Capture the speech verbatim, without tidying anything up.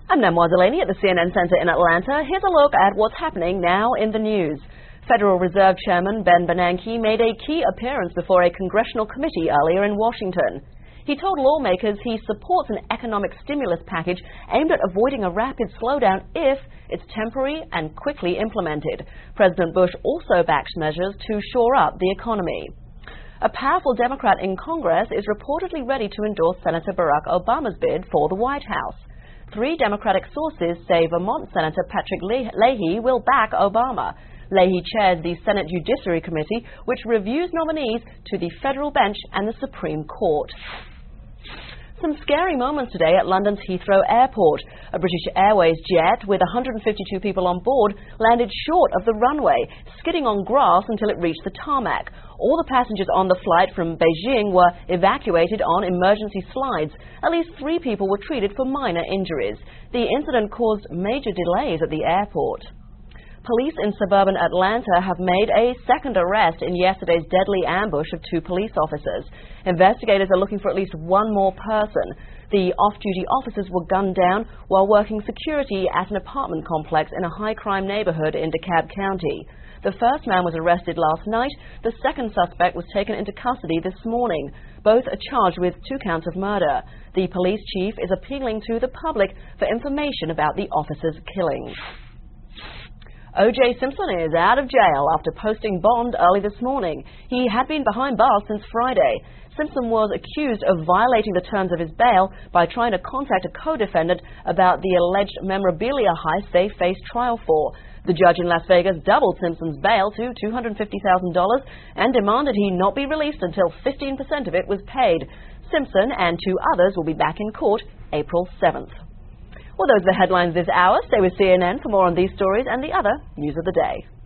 I'm Namoise Delaney at the C N N Center in Atlanta. Here's a look at what's happening now in the news. Federal Reserve Chairman Ben Bernanke made a key appearance before a congressional committee earlier in Washington. He told lawmakers he supports an economic stimulus package aimed at avoiding a rapid slowdown if it's temporary and quickly implemented. President Bush also backs measures to shore up the economy. A powerful Democrat in Congress is reportedly ready to endorse Senator Barack Obama's bid for the White House. Three Democratic sources say Vermont Senator Patrick Leahy will back Obama. Leahy chairs the Senate Judiciary Committee, which reviews nominees to the federal bench and the Supreme Court. Some scary moments today at London's Heathrow Airport. A British Airways jet with one hundred fifty-two people on board landed short of the runway, skidding on grass until it reached the tarmac. All the passengers on the flight from Beijing were evacuated on emergency slides. At least three people were treated for minor injuries. The incident caused major delays at the airport. Police in suburban Atlanta have made a second arrest in yesterday's deadly ambush of two police officers. Investigators are looking for at least one more person. The off-duty officers were gunned down while working security at an apartment complex in a high-crime neighborhood in DeKalb County. The first man was arrested last night. The second suspect was taken into custody this morning. Both are charged with two counts of murder. The police chief is appealing to the public for information about the officers' killings. O J Simpson is out of jail after posting bond early this morning. He had been behind bars since Friday. Simpson was accused of violating the terms of his bail by trying to contact a co-defendant about the alleged memorabilia heist they faced trial for. The judge in Las Vegas doubled Simpson's bail to two hundred fifty thousand dollars and demanded he not be released until fifteen percent of it was paid. Simpson and two others will be back in court April seventh. Well, those are the headlines this hour. Stay with C N N for more on these stories and the other news of the day.